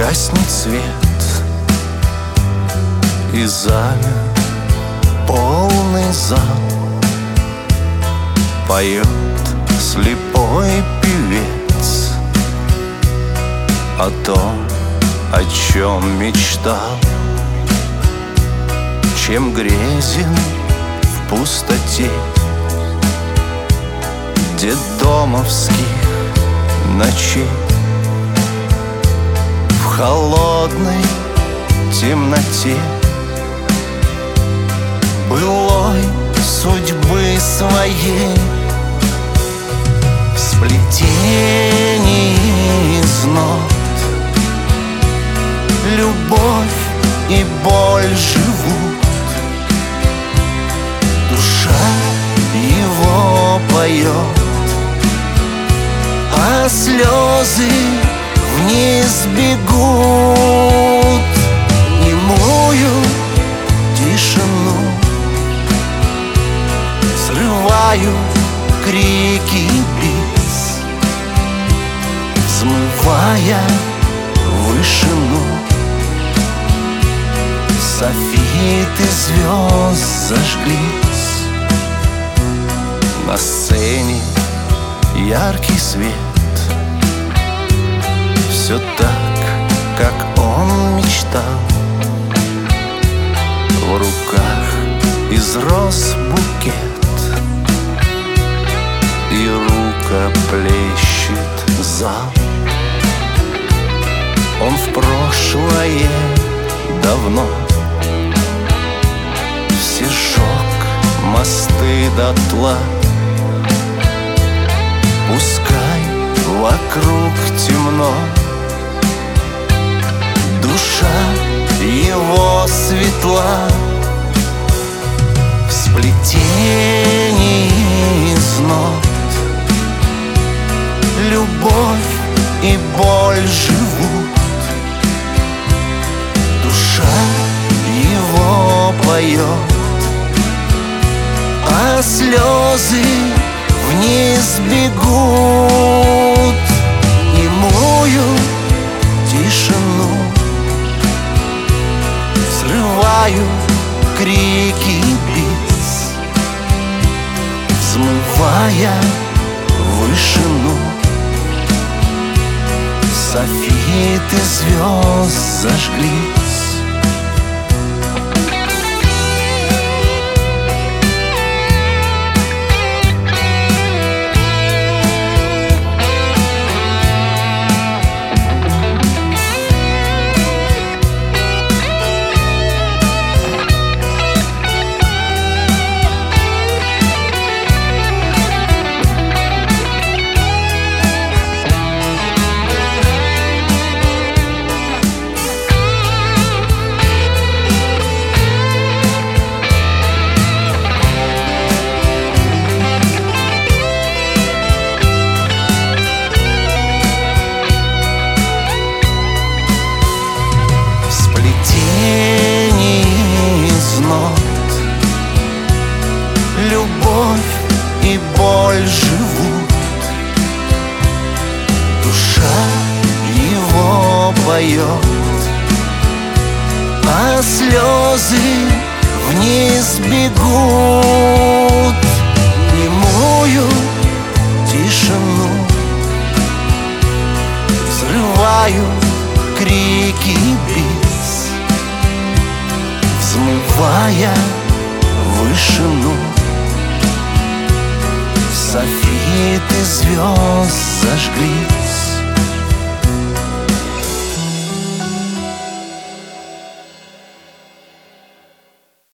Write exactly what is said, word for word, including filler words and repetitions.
Гаснет свет, и замер полный зал. Поет слепой певец о том, о чем мечтал, чем грезен в пустоте детдомовских ночей. В холодной темноте былой судьбы своей, в сплетении из нот любовь и боль живут. Душа его поет, а слезы вниз бегут. Немую тишину срываю крики бис, взмывая вышину. Софиты звезд зажглись, на сцене яркий свет. Все так, как он мечтал. В руках из роз букет, и рукоплещет зал. Он в прошлое давно все сжег мосты дотла. Пускай вокруг темно, душа его светла. В сплетении из нот любовь и боль живут. Душа его поет, а слезы вниз бегут. Немую тишину срываю крики бис, взмывая вышину. Софиты звезд зажглись. Любовь и боль живут. Душа его поет, а слезы вниз бегут. Немую тишину взрываю крики бис, взмывая вышину. Софиты звезд зажглись.